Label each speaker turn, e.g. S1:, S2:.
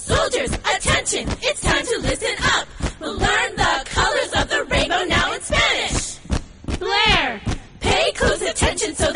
S1: Soldiers, attention, it's time to listen up. We'll learn the colors of the rainbow now in Spanish.
S2: Blair,
S1: Pay close attention so